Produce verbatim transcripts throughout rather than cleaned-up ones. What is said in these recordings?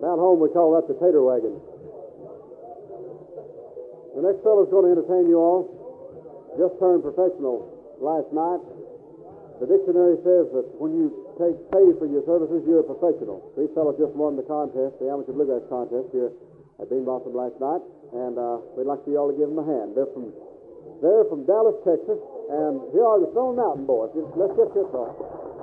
Down home, we call that the tater wagon. The next fellow's going to entertain you all. Just turned professional last night. The dictionary says that when you take pay for your services, you're a professional. These fellows just won the contest, the amateur bluegrass contest here at Bean Blossom last night, and uh, we'd like for you all to give them a hand. They're from they're from Dallas, Texas, and here are the Stone Mountain Boys. Let's get this off.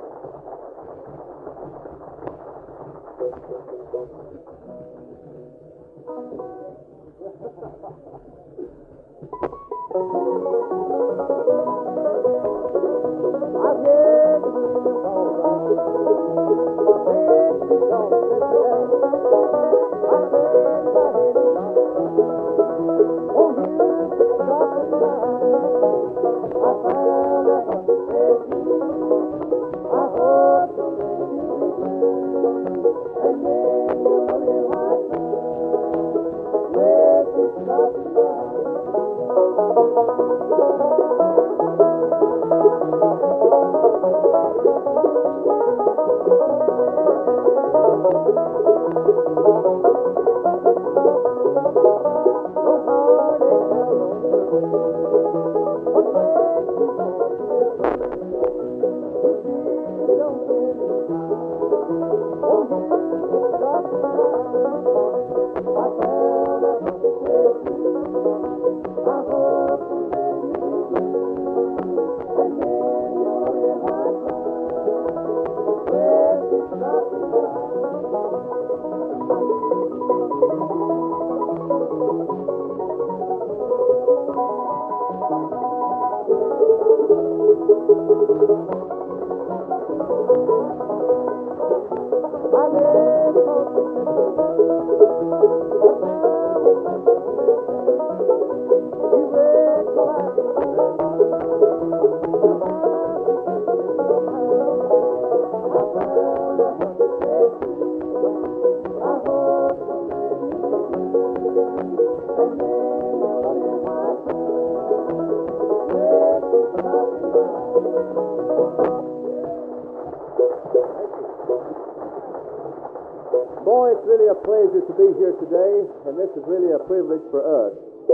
Boy, it's really a pleasure to be here today, and this is really a privilege for us.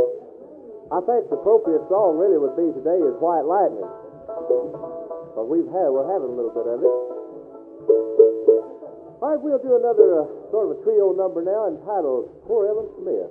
I think the appropriate song really would be today is White Lightning. But we've had, we're having a little bit of it. All right, we'll do another uh, sort of a trio number now entitled Poor Evan Smith.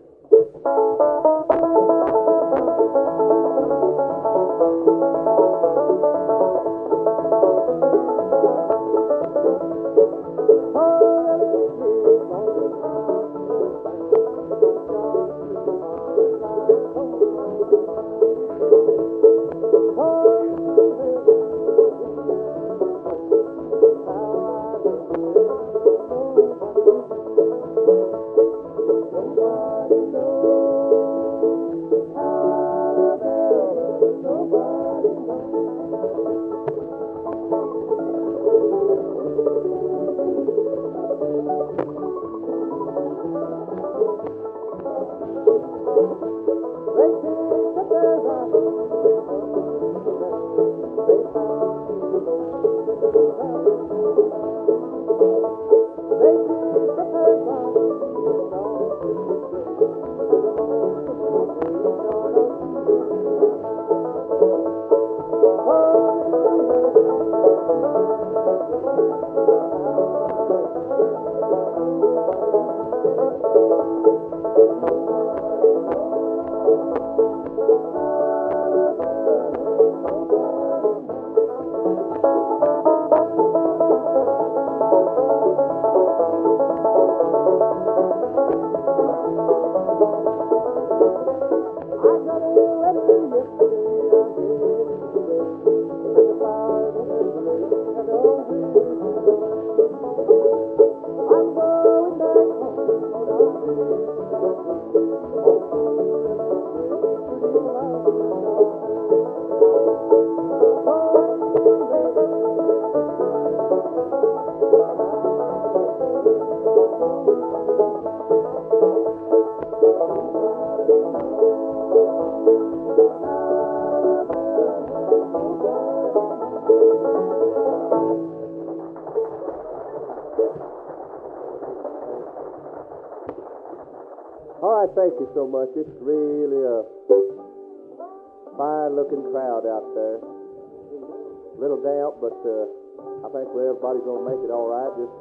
All right, thank you so much. It's really a fine-looking crowd out there. A little damp, but uh, I think well, everybody's going to make it all right. Just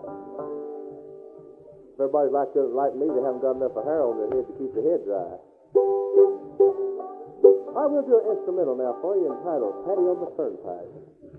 if everybody's like like me, they haven't got enough of hair on their head to keep their head dry. I will do an instrumental now for you entitled Patty on the Turnpike.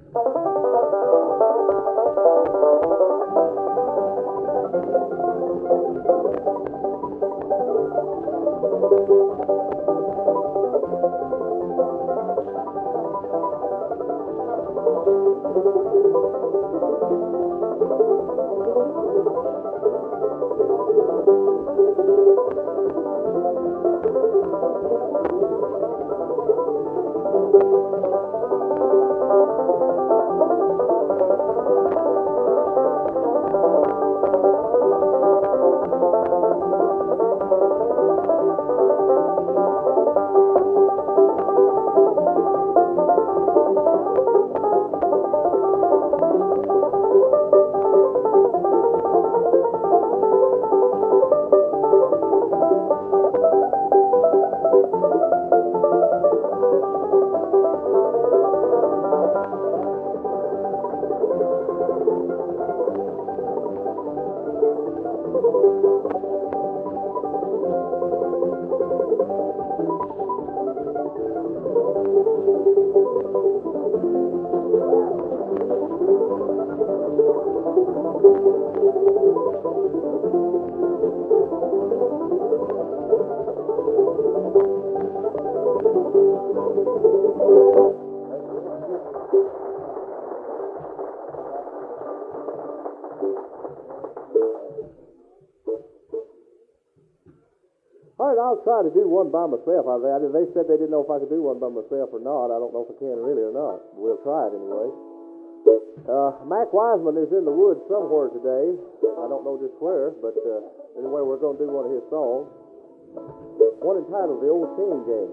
I'll try to do one by myself. I, I, they said they didn't know if I could do one by myself or not. I don't know if I can really or not. We'll try it anyway. Uh, Mac Wiseman is in the woods somewhere today. I don't know just where, but uh, anyway, we're going to do one of his songs. One entitled The Old Chain Gang.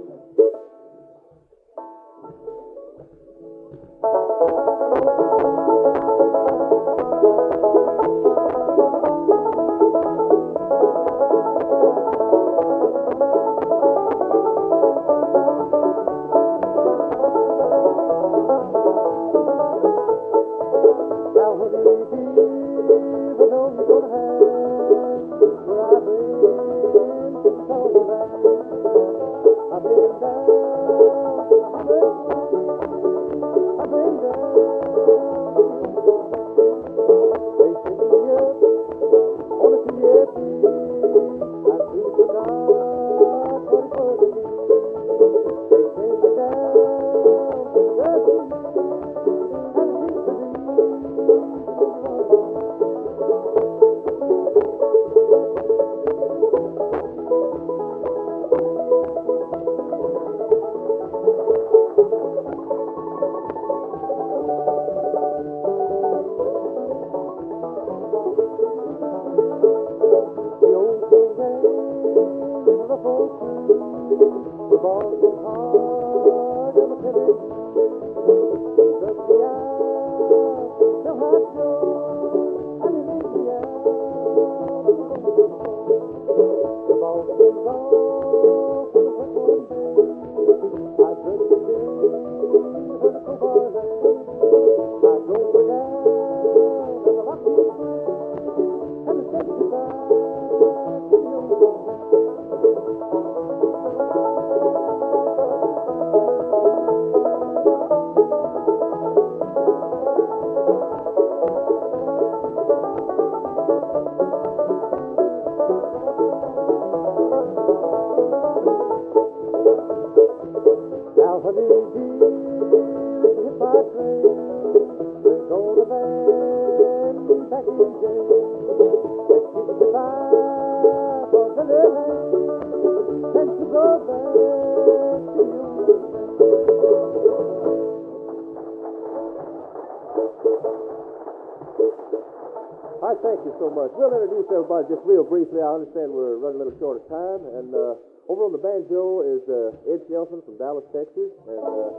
I thank you so much. We'll introduce everybody just real briefly. I understand we're running a little short of time. And uh, over on the banjo is uh, Ed Shelton from Dallas, Texas. And uh,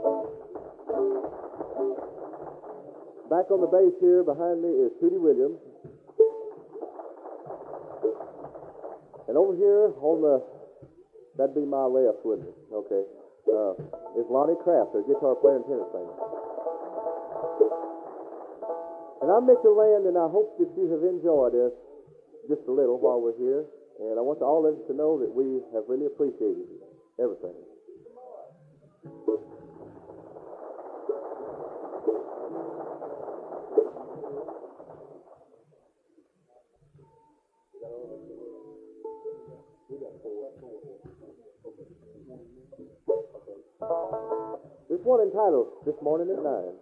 back on the bass here behind me is Tootie Williams. And over here on the That'd be my left, wouldn't it? Okay. Uh, it's Lonnie Kraft, our guitar player and tenor singer. And I'm Mitchell Land, and I hope that you have enjoyed us just a little while we're here. And I want all of you to know that we have really appreciated everything. This one entitled This Morning at Nine.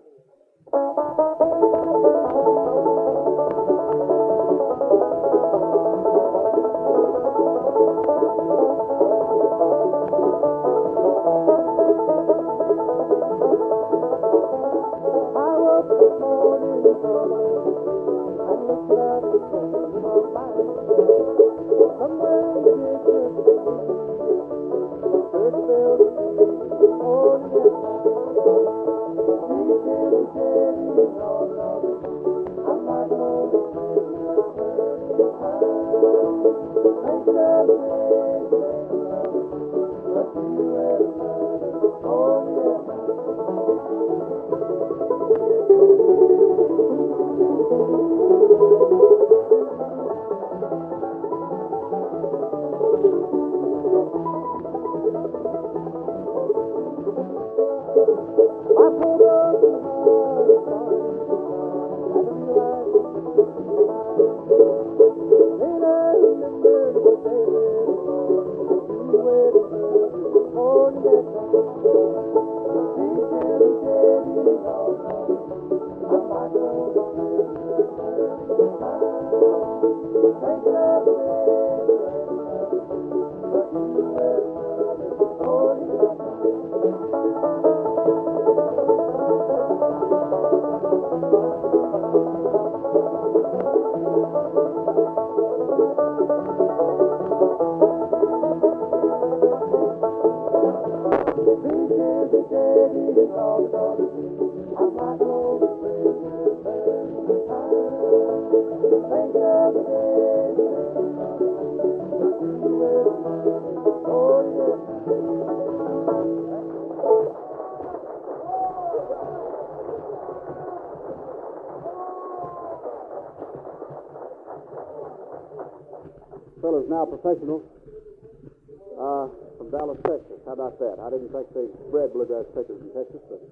Fellas now professionals uh, from Dallas, Texas. How about that? I didn't think they bred bluegrass pickers in Texas, but